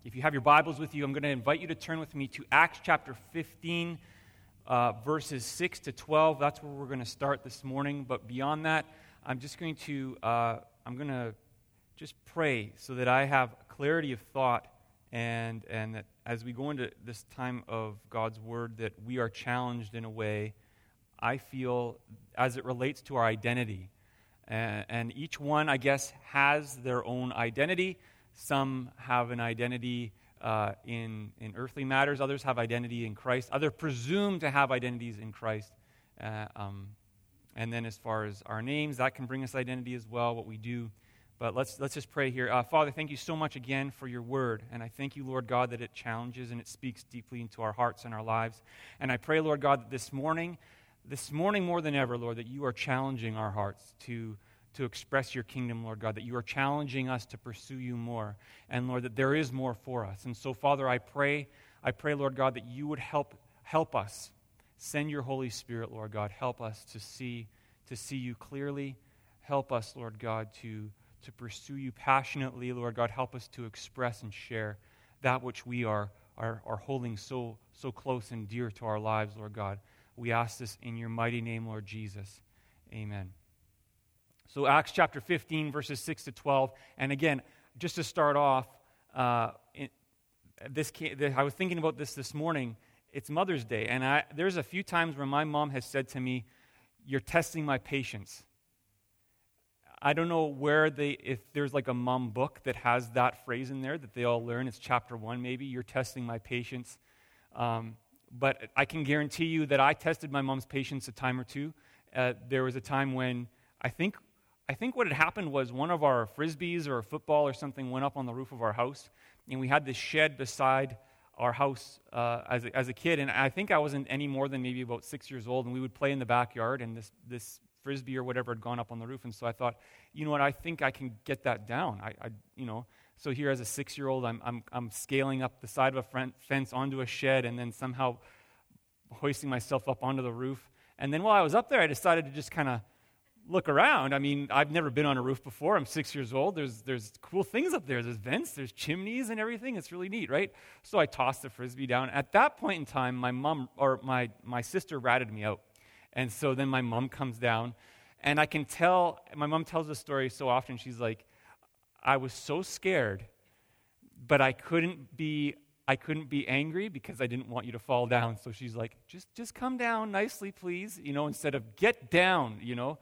If you have your Bibles with you, I'm going to invite you to turn with me to Acts chapter 15, verses 6 to 12. That's where we're going to start this morning. But beyond that, I'm going to just pray so that I have clarity of thought and that as we go into this time of God's Word, that we are challenged in a way, I feel, as it relates to our identity. And each one, I guess, has their own identity. Some have an identity in earthly matters. Others have identity in Christ. Others presume to have identities in Christ. And then as far as our names, that can bring us identity as well, what we do. But let's just pray here. Father, thank you so much again for your word. And I thank you, Lord God, that it challenges and it speaks deeply into our hearts and our lives. And I pray, Lord God, that this morning more than ever, Lord, that you are challenging our hearts to express your kingdom, Lord God, that you are challenging us to pursue you more, and Lord, that there is more for us. And so, Father, I pray, Lord God, that you would help us. Send your Holy Spirit, Lord God. Help us to see you clearly. Help us, Lord God, to pursue you passionately, Lord God. Help us to express and share that which we are holding so close and dear to our lives, Lord God. We ask this in your mighty name, Lord Jesus. Amen. So Acts chapter 15, verses 6 to 12. And again, just to start off, I was thinking about this morning. It's Mother's Day, and there's a few times where my mom has said to me, "You're testing my patience." I don't know if there's like a mom book that has that phrase in there that they all learn. It's chapter 1 maybe, "You're testing my patience." But I can guarantee you that I tested my mom's patience a time or two. There was a time when I think what had happened was one of our Frisbees or a football or something went up on the roof of our house, and we had this shed beside our house as a kid, and I think I wasn't any more than maybe about 6 years old, and we would play in the backyard, and this Frisbee or whatever had gone up on the roof, and so I thought, you know what, I think I can get that down. So here as a 6-year-old, I'm scaling up the side of a fence onto a shed, and then somehow hoisting myself up onto the roof, and then while I was up there, I decided to just kind of look around. I mean, I've never been on a roof before. I'm 6 years old. There's cool things up there. There's vents, there's chimneys and everything. It's really neat, right? So I tossed the Frisbee down. At that point in time, my mom or my sister ratted me out. And so then my mom comes down, and I can tell, my mom tells the story so often. She's like, I was so scared, but I couldn't be angry because I didn't want you to fall down. So she's like, just come down nicely, please, instead of get down,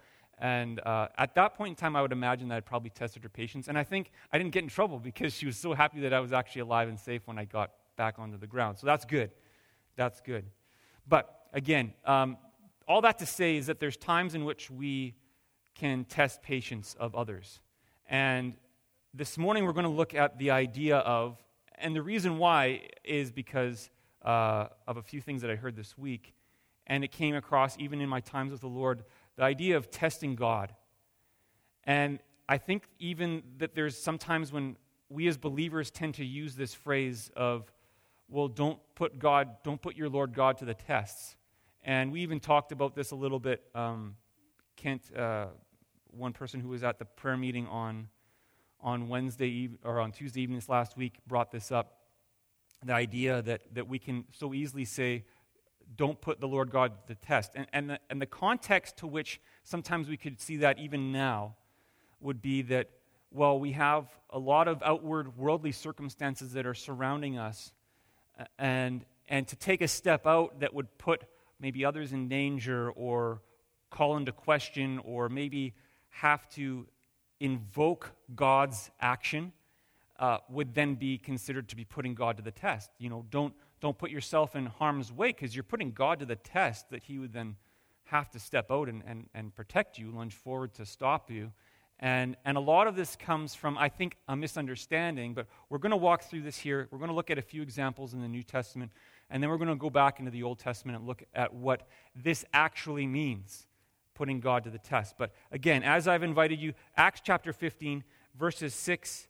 And at that point in time, I would imagine that I'd probably tested her patience. And I think I didn't get in trouble because she was so happy that I was actually alive and safe when I got back onto the ground. So that's good. That's good. But again, all that to say is that there's times in which we can test patience of others. And this morning we're going to look at the idea of, and the reason why is because of a few things that I heard this week, and it came across even in my times with the Lord, the idea of testing God. And I think even that there's sometimes when we as believers tend to use this phrase of, well, don't put your Lord God to the tests. And we even talked about this a little bit. Kent, one person who was at the prayer meeting on Wednesday or on Tuesday evening this last week brought this up. The idea that we can so easily say, don't put the Lord God to the test. And the context to which sometimes we could see that even now would be that, well, we have a lot of outward worldly circumstances that are surrounding us, and to take a step out that would put maybe others in danger or call into question or maybe have to invoke God's action would then be considered to be putting God to the test. Don't put yourself in harm's way because you're putting God to the test that he would then have to step out and protect you, lunge forward to stop you. And a lot of this comes from, I think, a misunderstanding, but we're going to walk through this here. We're going to look at a few examples in the New Testament, and then we're going to go back into the Old Testament and look at what this actually means, putting God to the test. But again, as I've invited you, Acts chapter 15, verses 6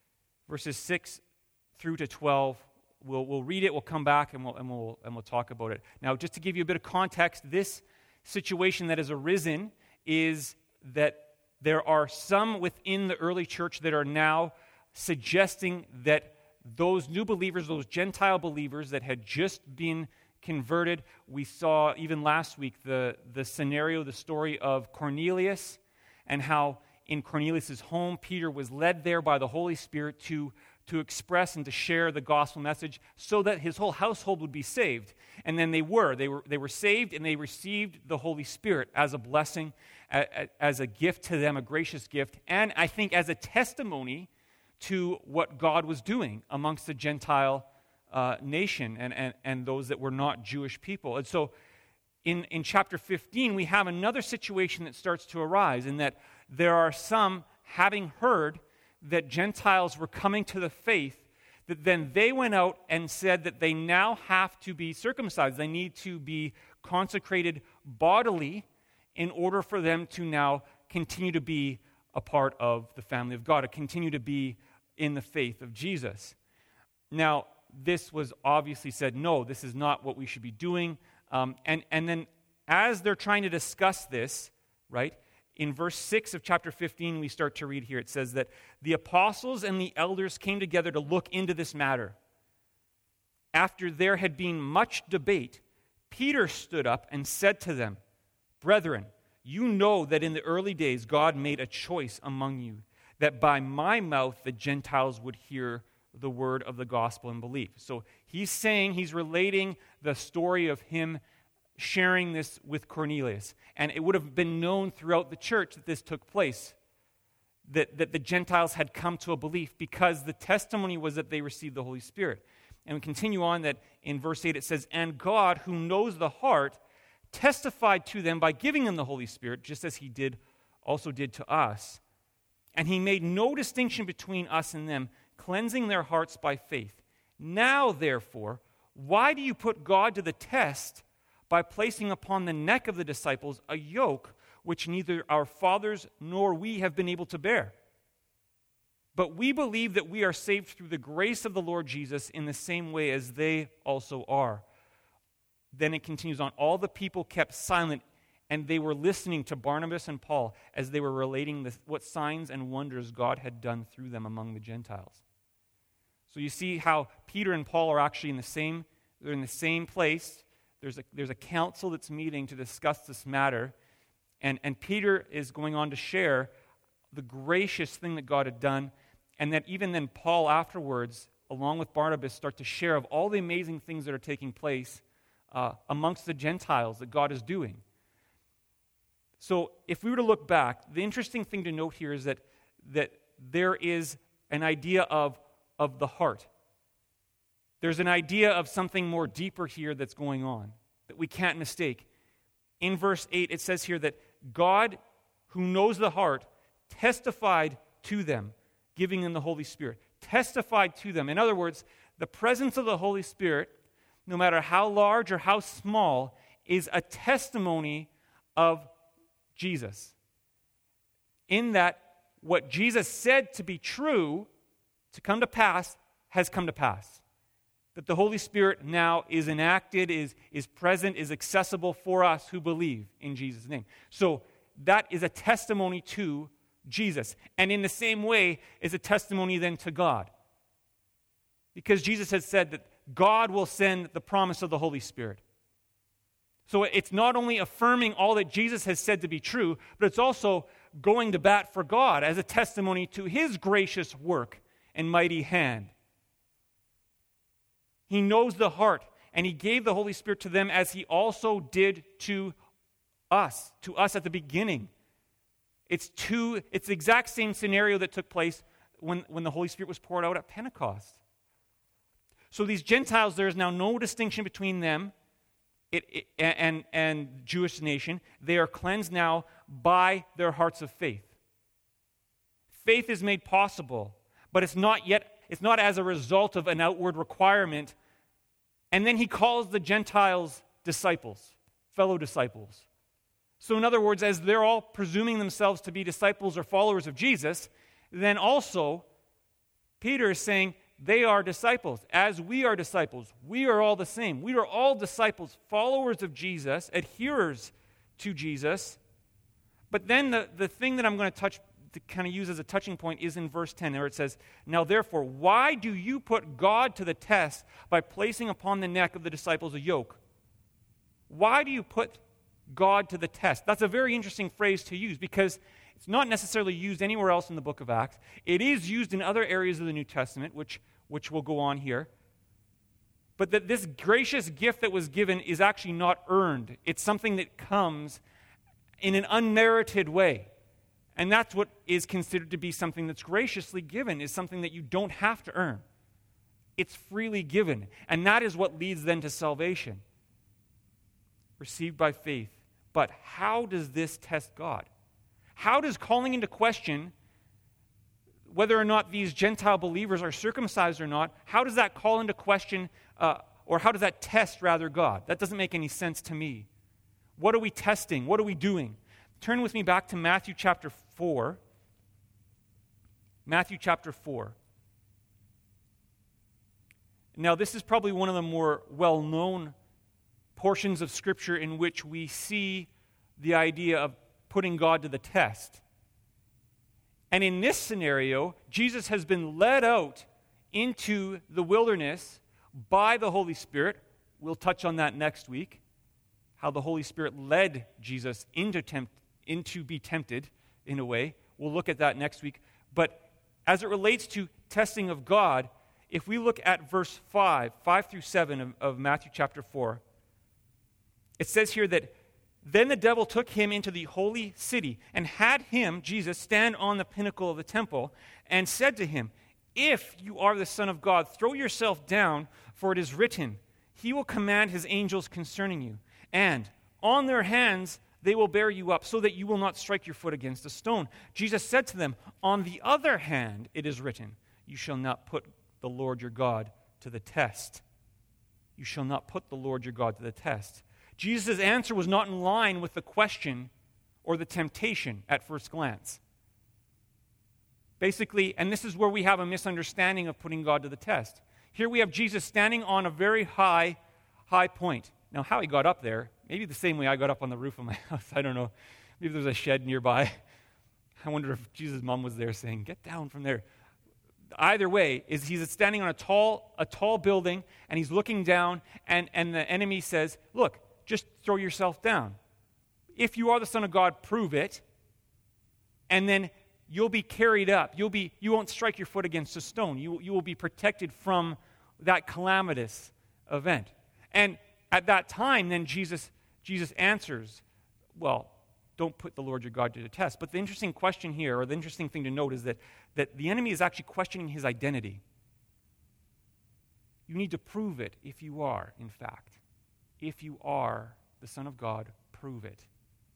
through to 12, we'll read it, we'll come back, and we'll talk about it. Now, just to give you a bit of context, this situation that has arisen is that there are some within the early church that are now suggesting that those new believers, those Gentile believers that had just been converted, we saw even last week the scenario, the story of Cornelius, and how in Cornelius' home, Peter was led there by the Holy Spirit to express and to share the gospel message so that his whole household would be saved. And then they were saved, and they received the Holy Spirit as a blessing, as a gift to them, a gracious gift, and I think as a testimony to what God was doing amongst the Gentile nation and those that were not Jewish people. And so in chapter 15, we have another situation that starts to arise, in that there are some, having heard that Gentiles were coming to the faith, that then they went out and said that they now have to be circumcised. They need to be consecrated bodily in order for them to now continue to be a part of the family of God, to continue to be in the faith of Jesus. Now, this was obviously said, no, this is not what we should be doing. And then as they're trying to discuss this, right, in verse 6 of chapter 15, we start to read here. It says that the apostles and the elders came together to look into this matter. After there had been much debate, Peter stood up and said to them, "Brethren, you know that in the early days God made a choice among you, that by my mouth the Gentiles would hear the word of the gospel and believe." So he's relating the story of him sharing this with Cornelius. And it would have been known throughout the church that this took place, that the Gentiles had come to a belief, because the testimony was that they received the Holy Spirit. And we continue on that in verse 8 it says, "And God, who knows the heart, testified to them by giving them the Holy Spirit, just as he also did to us. And he made no distinction between us and them, cleansing their hearts by faith. Now, therefore, why do you put God to the test by placing upon the neck of the disciples a yoke which neither our fathers nor we have been able to bear? But we believe that we are saved through the grace of the Lord Jesus in the same way as they also are." Then it continues on. "All the people kept silent, and they were listening to Barnabas and Paul as they were relating what signs and wonders God had done through them among the Gentiles." So you see how Peter and Paul are actually in the same place. There's a council that's meeting to discuss this matter, and Peter is going on to share the gracious thing that God had done, and that even then Paul afterwards, along with Barnabas, start to share of all the amazing things that are taking place amongst the Gentiles that God is doing. So if we were to look back, the interesting thing to note here is that there is an idea of the heart. There's an idea of something more deeper here that's going on that we can't mistake. In verse 8, it says here that God, who knows the heart, testified to them, giving them the Holy Spirit. Testified to them. In other words, the presence of the Holy Spirit, no matter how large or how small, is a testimony of Jesus. In that what Jesus said to be true, to come to pass, has come to pass. That the Holy Spirit now is enacted, is present, is accessible for us who believe in Jesus' name. So that is a testimony to Jesus. And in the same way is a testimony then to God. Because Jesus has said that God will send the promise of the Holy Spirit. So it's not only affirming all that Jesus has said to be true, but it's also going to bat for God as a testimony to his gracious work and mighty hand. He knows the heart, and he gave the Holy Spirit to them as he also did to us at the beginning. It's the exact same scenario that took place when the Holy Spirit was poured out at Pentecost. So these Gentiles, there is now no distinction between them and Jewish nation. They are cleansed now by their hearts of faith. Faith is made possible, but it's not as a result of an outward requirement. And then he calls the Gentiles disciples, fellow disciples. So in other words, as they're all presuming themselves to be disciples or followers of Jesus, then also Peter is saying they are disciples, as we are disciples. We are all the same. We are all disciples, followers of Jesus, adherers to Jesus. But then the thing that I'm going to touch to kind of use as a touching point is in verse 10, where it says, "Now therefore, why do you put God to the test by placing upon the neck of the disciples a yoke?" Why do you put God to the test? That's a very interesting phrase to use because it's not necessarily used anywhere else in the book of Acts. It is used in other areas of the New Testament, which will go on here. But that this gracious gift that was given is actually not earned. It's something that comes in an unmerited way. And that's what is considered to be something that's graciously given, is something that you don't have to earn. It's freely given. And that is what leads then to salvation. Received by faith. But how does this test God? How does calling into question whether or not these Gentile believers are circumcised or not, how does that call into question, or how does that test, rather, God? That doesn't make any sense to me. What are we testing? What are we doing? Turn with me back to Matthew chapter 4. Matthew chapter 4. Now, this is probably one of the more well-known portions of Scripture in which we see the idea of putting God to the test. And in this scenario, Jesus has been led out into the wilderness by the Holy Spirit. We'll touch on that next week, how the Holy Spirit led Jesus into be tempted in a way. We'll look at that next week. But as it relates to testing of God, if we look at verse 5 through 7 of Matthew chapter 4, it says here that, "Then the devil took him into the holy city and had him," Jesus, "stand on the pinnacle of the temple and said to him, 'If you are the Son of God, throw yourself down, for it is written, He will command His angels concerning you, and on their hands they will bear you up, so that you will not strike your foot against a stone.' Jesus said to them, 'On the other hand, it is written, You shall not put the Lord your God to the test.'" You shall not put the Lord your God to the test. Jesus' answer was not in line with the question or the temptation at first glance. Basically, and this is where we have a misunderstanding of putting God to the test. Here we have Jesus standing on a very high point. Now, how he got up there, maybe the same way I got up on the roof of my house. I don't know. Maybe there's a shed nearby. I wonder if Jesus' mom was there saying, "Get down from there." Either way, is he's standing on a tall building, and he's looking down, and the enemy says, "Look, just throw yourself down. If you are the Son of God, prove it, and then you'll be carried up. You won't strike your foot against a stone. You will be protected from that calamitous event." And at that time, then Jesus answers, "Well, don't put the Lord your God to the test." But the interesting question here, or the interesting thing to note, is that the enemy is actually questioning his identity. You need to prove it if you are, in fact. If you are the Son of God, prove it.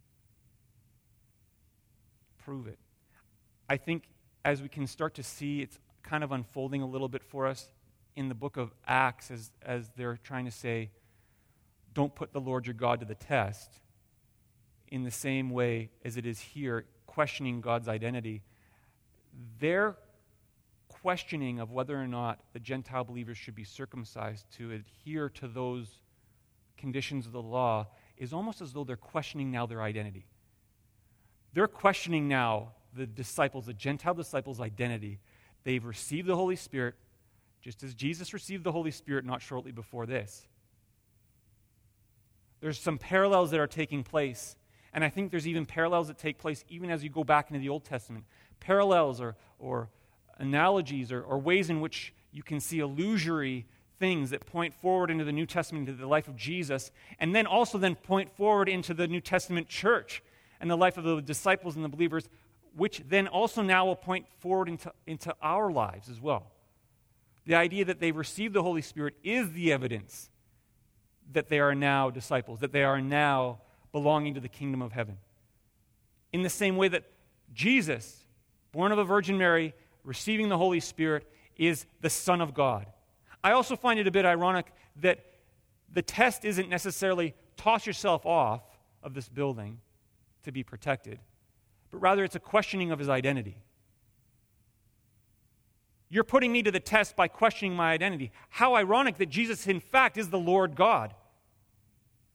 Prove it. I think as we can start to see, it's kind of unfolding a little bit for us in the book of Acts as they're trying to say, don't put the Lord your God to the test, in the same way as it is here, questioning God's identity. Their questioning of whether or not the Gentile believers should be circumcised to adhere to those conditions of the law is almost as though they're questioning now their identity. They're questioning now the Gentile disciples' identity. They've received the Holy Spirit, just as Jesus received the Holy Spirit not shortly before this. There's some parallels that are taking place, and I think there's even parallels that take place even as you go back into the Old Testament. Parallels or analogies or ways in which you can see illusory things that point forward into the New Testament, into the life of Jesus, and then also point forward into the New Testament church and the life of the disciples and the believers, which then also now will point forward into our lives as well. The idea that they've received the Holy Spirit is the evidence that they are now disciples, that they are now belonging to the kingdom of heaven. In the same way that Jesus, born of a Virgin Mary, receiving the Holy Spirit, is the Son of God. I also find it a bit ironic that the test isn't necessarily toss yourself off of this building to be protected, but rather it's a questioning of his identity. You're putting me to the test by questioning my identity. How ironic that Jesus, in fact, is the Lord God.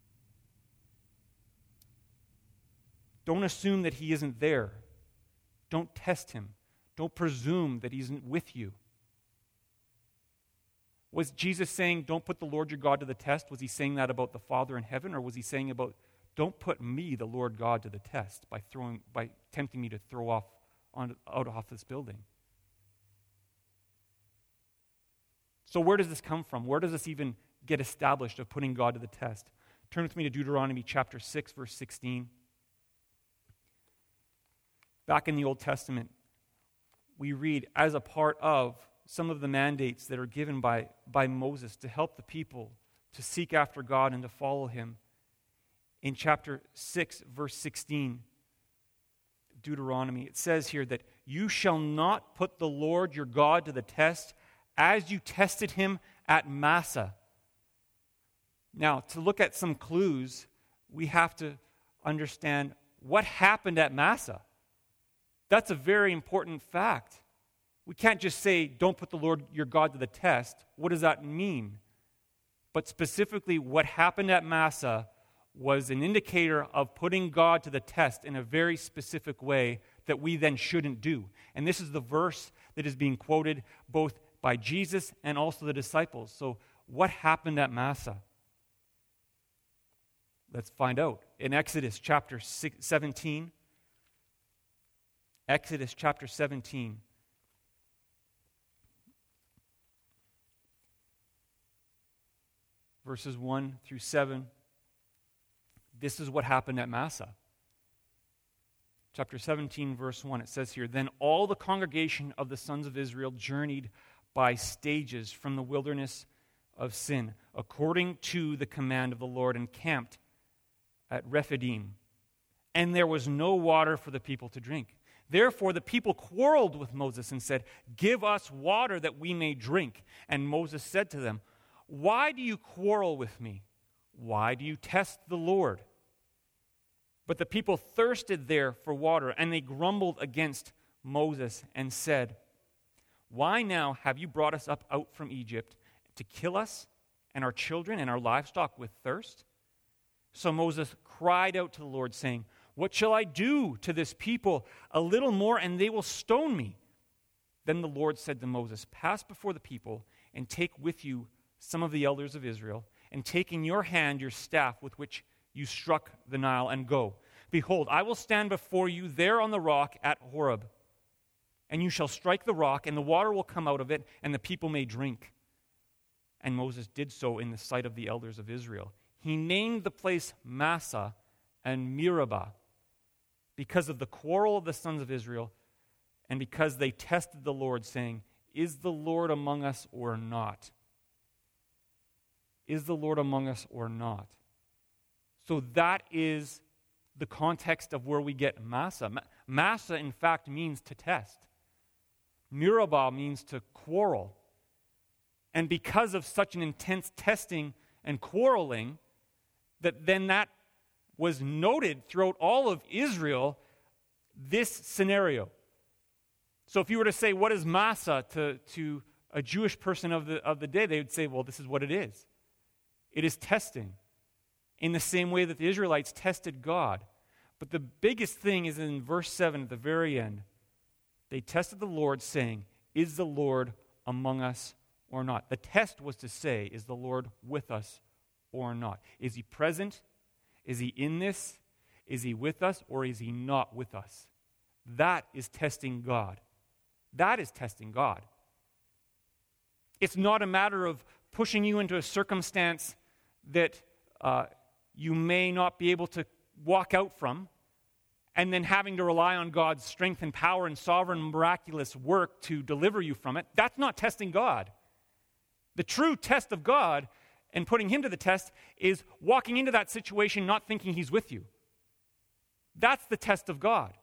Don't assume that he isn't there. Don't test him. Don't presume that he's with you. Was Jesus saying, don't put the Lord your God to the test? Was he saying that about the Father in heaven? Or was he saying about, don't put me, the Lord God, to the test by tempting me to throw out off this building? So where does this come from? Where does this even get established of putting God to the test? Turn with me to Deuteronomy chapter 6, verse 16. Back in the Old Testament, we read, as a part of some of the mandates that are given by Moses to help the people to seek after God and to follow him. In chapter 6, verse 16, Deuteronomy, it says here that you shall not put the Lord your God to the test as you tested him at Massah. Now, to look at some clues, we have to understand what happened at Massah. That's a very important fact. We can't just say, don't put the Lord your God to the test. What does that mean? But specifically, what happened at Massah was an indicator of putting God to the test in a very specific way that we then shouldn't do. And this is the verse that is being quoted both by Jesus and also the disciples. So what happened at Massah? Let's find out. In Exodus chapter 17, Exodus chapter 17, verses 1 through 7, this is what happened at Massah. Chapter 17, verse 1, it says here, then all the congregation of the sons of Israel journeyed by stages from the wilderness of Sin, according to the command of the Lord, and camped at Rephidim. And there was no water for the people to drink. Therefore the people quarreled with Moses and said, give us water that we may drink. And Moses said to them, why do you quarrel with me? Why do you test the Lord? But the people thirsted there for water, and they grumbled against Moses and said, why now have you brought us up out from Egypt to kill us and our children and our livestock with thirst? So Moses cried out to the Lord, saying, what shall I do to this people? A little more, and they will stone me. Then the Lord said to Moses, pass before the people, and take with you some of the elders of Israel, and take in your hand your staff with which you struck the Nile, and go. Behold, I will stand before you there on the rock at Horeb. And you shall strike the rock, and the water will come out of it, and the people may drink. And Moses did so in the sight of the elders of Israel. He named the place Massah and Meribah because of the quarrel of the sons of Israel, and because they tested the Lord, saying, is the Lord among us or not? Is the Lord among us or not? So that is the context of where we get Massah. Massah, in fact, means to test. Meribah means to quarrel. And because of such an intense testing and quarreling, that was noted throughout all of Israel, this scenario. So if you were to say, what is Massah to a Jewish person of the day, they would say, well, this is what it is. It is testing in the same way that the Israelites tested God. But the biggest thing is in verse 7 at the very end. They tested the Lord, saying, is the Lord among us or not? The test was to say, is the Lord with us or not? Is he present? Is he in this? Is he with us, or is he not with us? That is testing God. That is testing God. It's not a matter of pushing you into a circumstance that you may not be able to walk out from, and then having to rely on God's strength and power and sovereign miraculous work to deliver you from it. That's not testing God. The true test of God and putting him to the test is walking into that situation not thinking he's with you. That's the test of God.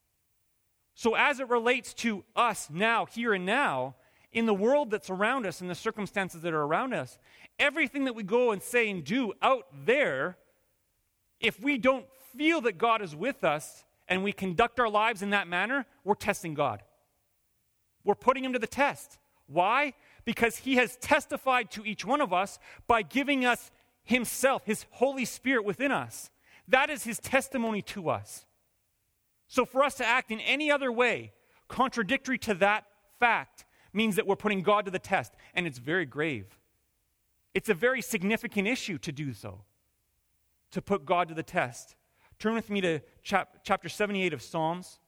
So as it relates to us now, here and now, in the world that's around us and the circumstances that are around us, everything that we go and say and do out there, if we don't feel that God is with us and we conduct our lives in that manner, we're testing God. We're putting him to the test. Why? Because he has testified to each one of us by giving us himself, his Holy Spirit within us. That is his testimony to us. So for us to act in any other way, contradictory to that fact, means that we're putting God to the test, and it's very grave. It's a very significant issue to do so, to put God to the test. Turn with me to chapter 78 of Psalms.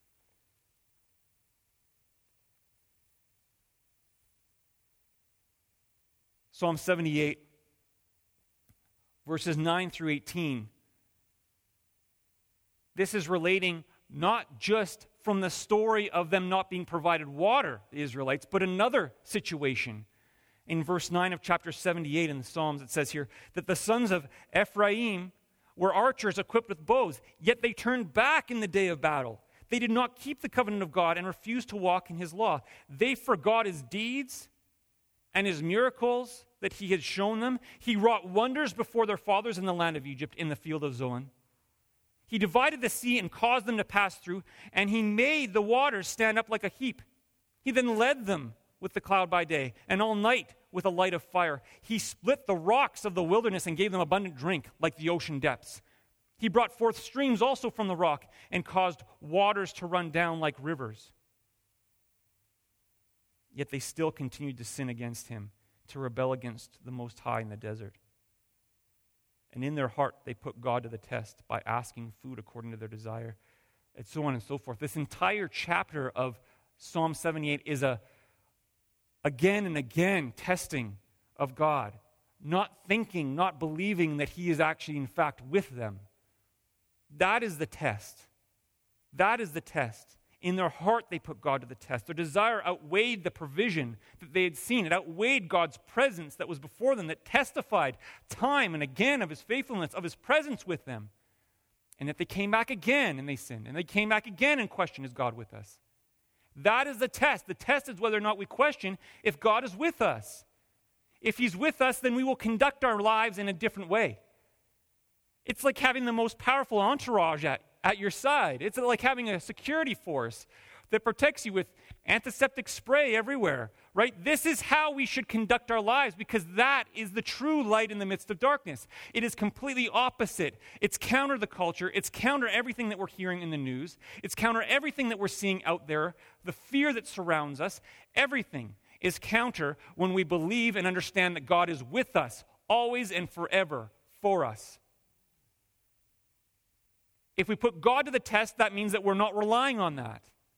Psalm 78, verses 9 through 18. This is relating not just from the story of them not being provided water, the Israelites, but another situation. In verse 9 of chapter 78 in the Psalms, it says here that the sons of Ephraim were archers equipped with bows, yet they turned back in the day of battle. They did not keep the covenant of God and refused to walk in his law. They forgot his deeds and his miracles that he had shown them. He wrought wonders before their fathers in the land of Egypt, in the field of Zoan. He divided the sea and caused them to pass through, and he made the waters stand up like a heap. He then led them with the cloud by day, and all night with a light of fire. He split the rocks of the wilderness and gave them abundant drink, like the ocean depths. He brought forth streams also from the rock, and caused waters to run down like rivers. Yet they still continued to sin against him, to rebel against the Most High in the desert. And in their heart, they put God to the test by asking food according to their desire, and so on and so forth. This entire chapter of Psalm 78 is a again and again testing of God, not thinking, not believing that he is actually in fact with them. That is the test. That is the test. In their heart, they put God to the test. Their desire outweighed the provision that they had seen. It outweighed God's presence that was before them, that testified time and again of his faithfulness, of his presence with them. And that they came back again and they sinned. And they came back again and questioned, is God with us? That is the test. The test is whether or not we question if God is with us. If he's with us, then we will conduct our lives in a different way. It's like having the most powerful entourage at your side. It's like having a security force that protects you with antiseptic spray everywhere, right? This is how we should conduct our lives, because that is the true light in the midst of darkness. It is completely opposite. It's counter the culture. It's counter everything that we're hearing in the news. It's counter everything that we're seeing out there, the fear that surrounds us. Everything is counter when we believe and understand that God is with us, always and forever, for us. If we put God to the test, that means that we're not relying on that.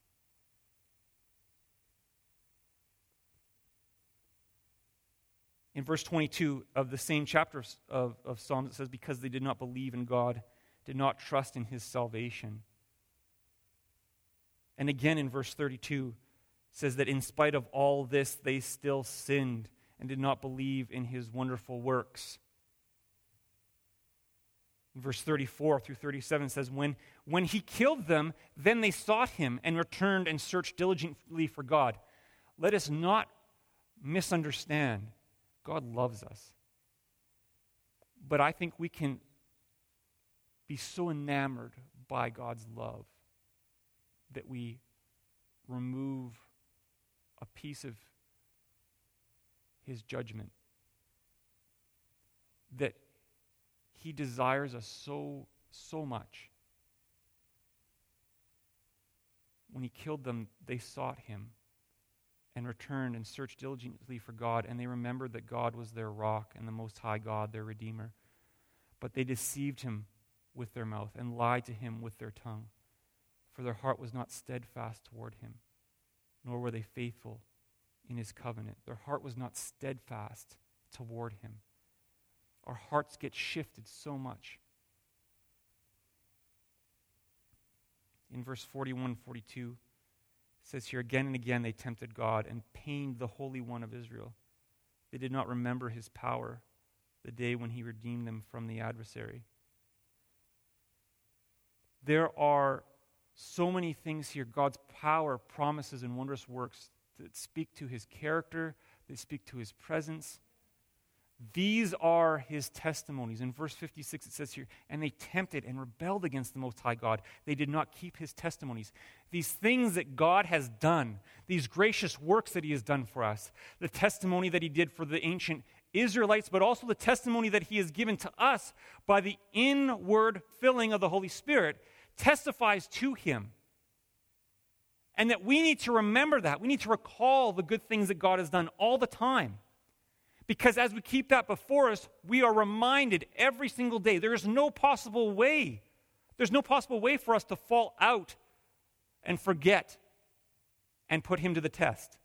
In verse 22 of the same chapter of Psalms, it says, because they did not believe in God, did not trust in his salvation. And again in verse 32, it says that in spite of all this, they still sinned and did not believe in his wonderful works. Verse 34 through 37 says, when he killed them, then they sought him and returned and searched diligently for God. Let us not misunderstand. God loves us. But I think we can be so enamored by God's love that we remove a piece of his judgment, that he desires us so much. When he killed them, they sought him and returned and searched diligently for God, and they remembered that God was their rock and the Most High God, their Redeemer. But they deceived him with their mouth and lied to him with their tongue, for their heart was not steadfast toward him, nor were they faithful in his covenant. Their heart was not steadfast toward him. Our hearts get shifted so much. In verse 41, 42, it says here, again and again they tempted God and pained the Holy One of Israel. They did not remember his power, the day when he redeemed them from the adversary. There are so many things here, God's power, promises, and wondrous works that speak to his character, that speak to his presence. These are his testimonies. In verse 56 it says here, and they tempted and rebelled against the Most High God. They did not keep his testimonies. These things that God has done, these gracious works that he has done for us, the testimony that he did for the ancient Israelites, but also the testimony that he has given to us by the inward filling of the Holy Spirit, testifies to him. And that we need to remember that. We need to recall the good things that God has done all the time. Because as we keep that before us, we are reminded every single day. There is no possible way. There's no possible way for us to fall out and forget and put him to the test.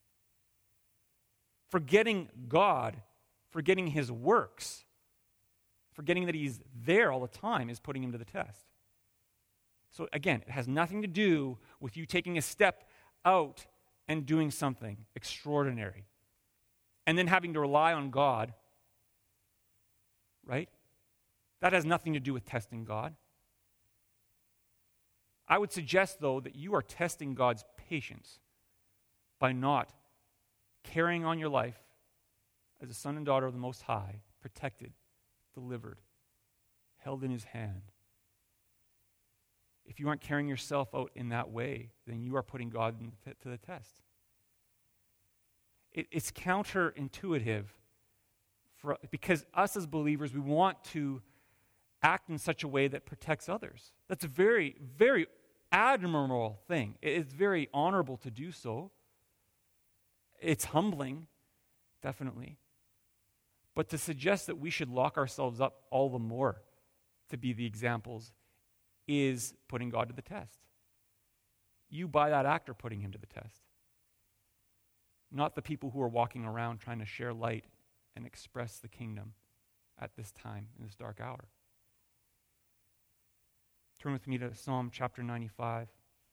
Forgetting God, forgetting his works, forgetting that he's there all the time is putting him to the test. So again, it has nothing to do with you taking a step out and doing something extraordinary and then having to rely on God, right? That has nothing to do with testing God. I would suggest, though, that you are testing God's patience by not carrying on your life as a son and daughter of the Most High, protected, delivered, held in his hand. If you aren't carrying yourself out in that way, then you are putting God to the test. It's counterintuitive because us as believers, we want to act in such a way that protects others. That's a very, very admirable thing. It's very honorable to do so. It's humbling, definitely. But to suggest that we should lock ourselves up all the more to be the examples is putting God to the test. You, by that act, are putting him to the test. Not the people who are walking around trying to share light and express the kingdom at this time, in this dark hour. Turn with me to Psalm chapter 95.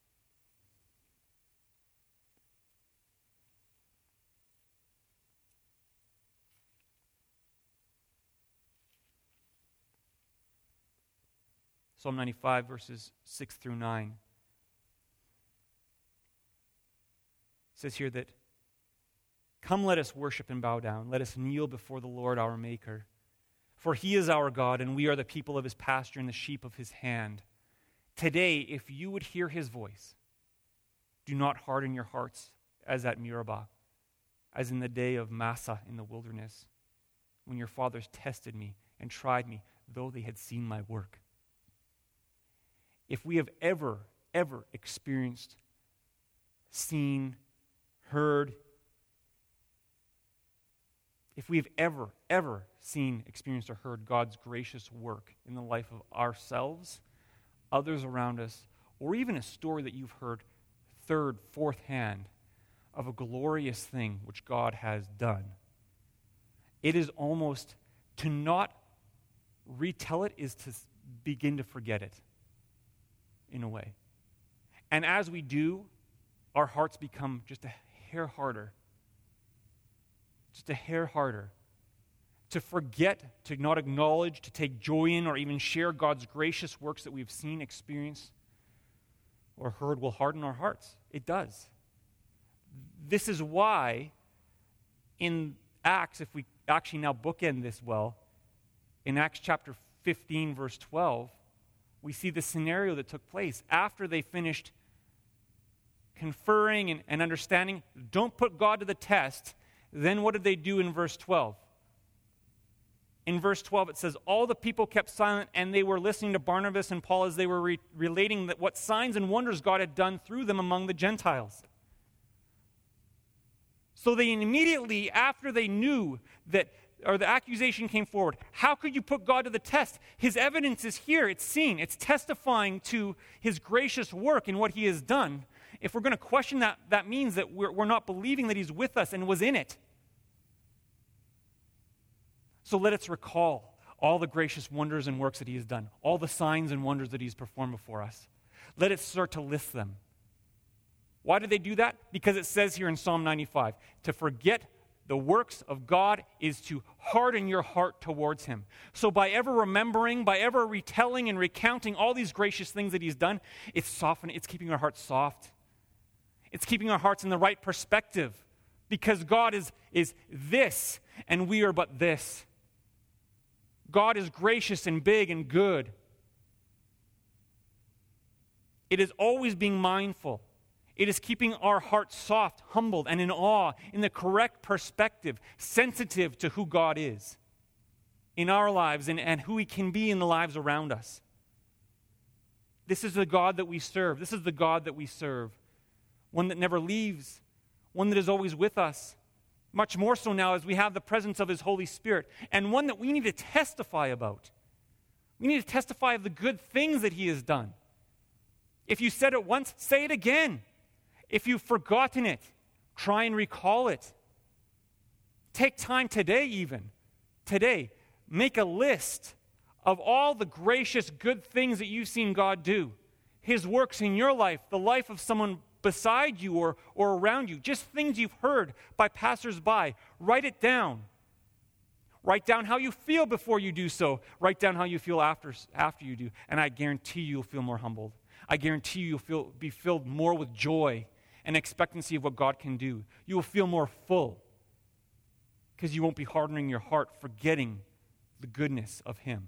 Psalm 95, verses 6 through 9. It says here that, "Come, let us worship and bow down. Let us kneel before the Lord our Maker. For he is our God, and we are the people of his pasture and the sheep of his hand. Today, if you would hear his voice, do not harden your hearts as at Meribah, as in the day of Massah in the wilderness, when your fathers tested me and tried me, though they had seen my work." If we have ever experienced, seen, heard, if we have ever seen, experienced, or heard God's gracious work in the life of ourselves, others around us, or even a story that you've heard third, fourth hand of a glorious thing which God has done, it is almost to not retell it is to begin to forget it in a way. And as we do, our hearts become just a hair harder. Just a hair harder. To forget, to not acknowledge, to take joy in, or even share God's gracious works that we've seen, experienced, or heard will harden our hearts. It does. This is why in Acts, if we actually now bookend this well, in Acts chapter 15, verse 12, we see the scenario that took place after they finished conferring and understanding. Don't put God to the test. Then what did they do in verse 12? In verse 12 it says, all the people kept silent and they were listening to Barnabas and Paul as they were relating that what signs and wonders God had done through them among the Gentiles. So they immediately, after they knew that, or the accusation came forward, how could you put God to the test? His evidence is here. It's seen. It's testifying to his gracious work in what he has done. If we're going to question that, that means that we're not believing that he's with us and was in it. So let us recall all the gracious wonders and works that he has done, all the signs and wonders that he's performed before us. Let us start to list them. Why did they do that? Because it says here in Psalm 95, to forget the works of God is to harden your heart towards him. So by ever remembering, by ever retelling and recounting all these gracious things that he's done, it's keeping our hearts soft. It's keeping our hearts in the right perspective. Because God is this, and we are but this. God is gracious and big and good. It is always being mindful. It is keeping our hearts soft, humbled, and in awe, in the correct perspective, sensitive to who God is in our lives and who he can be in the lives around us. This is the God that we serve. This is the God that we serve. One that never leaves. One that is always with us. Much more so now as we have the presence of his Holy Spirit. And one that we need to testify about. We need to testify of the good things that he has done. If you said it once, say it again. If you've forgotten it, try and recall it. Take time today even. Today, make a list of all the gracious good things that you've seen God do. His works in your life, the life of someone beside you or around you. Just things you've heard by passersby. Write it down. Write down how you feel before you do so. Write down how you feel after you do. And I guarantee you'll feel more humbled. I guarantee you'll be filled more with joy and expectancy of what God can do. You will feel more full because you won't be hardening your heart, forgetting the goodness of him.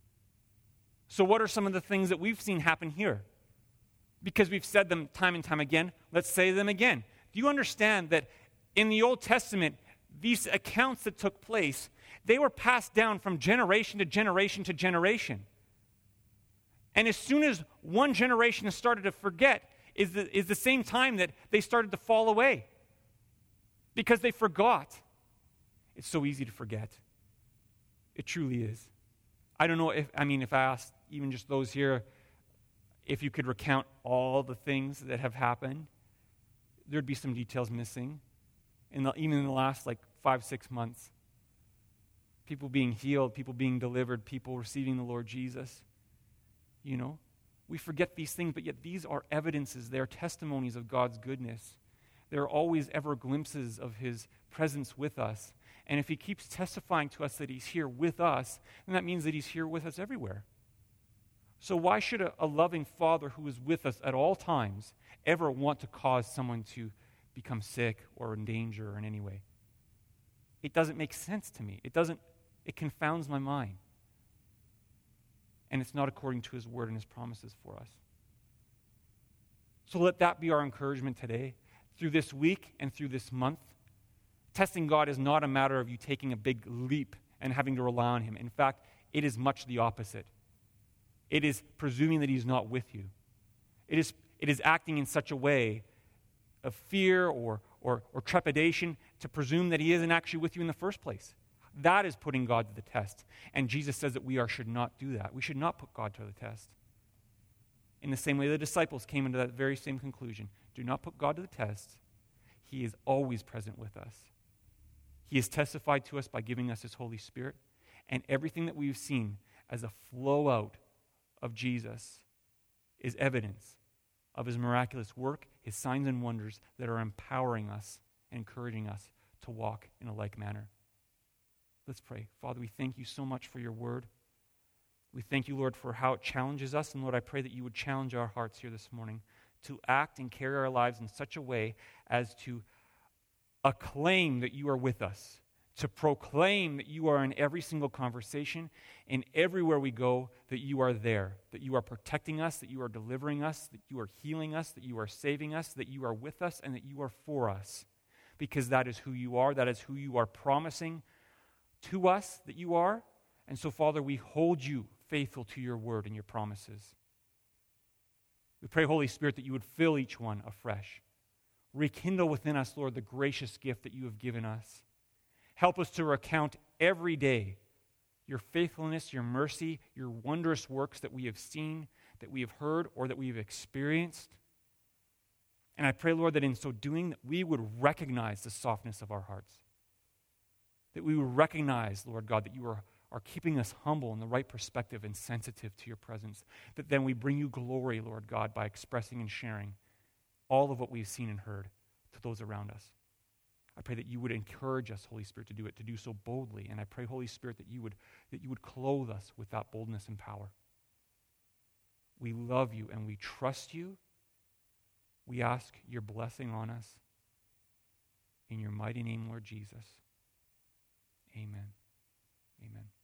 So what are some of the things that we've seen happen here? Because we've said them time and time again, let's say them again. Do you understand that in the Old Testament, these accounts that took place, they were passed down from generation to generation to generation. And as soon as one generation started to forget, is the same time that they started to fall away. Because they forgot. It's so easy to forget. It truly is. I don't know if I asked even just those here, if you could recount all the things that have happened, there'd be some details missing. Even in the last 5-6 months. People being healed, people being delivered, people receiving the Lord Jesus. You know, we forget these things, but yet these are evidences, they're testimonies of God's goodness. They're always ever glimpses of his presence with us. And if he keeps testifying to us that he's here with us, then that means that he's here with us everywhere. So why should a loving Father who is with us at all times ever want to cause someone to become sick or in danger or in any way? It doesn't make sense to me. It confounds my mind. And it's not according to his word and his promises for us. So let that be our encouragement today. Through this week and through this month, testing God is not a matter of you taking a big leap and having to rely on him. In fact, it is much the opposite. It is presuming that he's not with you. It is acting in such a way of fear or trepidation to presume that he isn't actually with you in the first place. That is putting God to the test. And Jesus says that we should not do that. We should not put God to the test. In the same way the disciples came into that very same conclusion. Do not put God to the test. He is always present with us. He has testified to us by giving us his Holy Spirit. And everything that we've seen as a flow out of Jesus is evidence of his miraculous work, his signs and wonders that are empowering us and encouraging us to walk in a like manner. Let's pray. Father, we thank you so much for your word. We thank you, Lord, for how it challenges us. And Lord, I pray that you would challenge our hearts here this morning to act and carry our lives in such a way as to acclaim that you are with us, to proclaim that you are in every single conversation and everywhere we go, that you are there, that you are protecting us, that you are delivering us, that you are healing us, that you are saving us, that you are with us, and that you are for us. Because that is who you are. That is who you are promising to us that you are. And so, Father, we hold you faithful to your word and your promises. We pray, Holy Spirit, that you would fill each one afresh. Rekindle within us, Lord, the gracious gift that you have given us. Help us to recount every day your faithfulness, your mercy, your wondrous works that we have seen, that we have heard, or that we have experienced. And I pray, Lord, that in so doing, that we would recognize the softness of our hearts. That we would recognize, Lord God, that you are keeping us humble in the right perspective and sensitive to your presence. That then we bring you glory, Lord God, by expressing and sharing all of what we've seen and heard to those around us. I pray that you would encourage us, Holy Spirit, to do it, to do so boldly. And I pray, Holy Spirit, that you would clothe us with that boldness and power. We love you and we trust you. We ask your blessing on us. In your mighty name, Lord Jesus. Amen. Amen.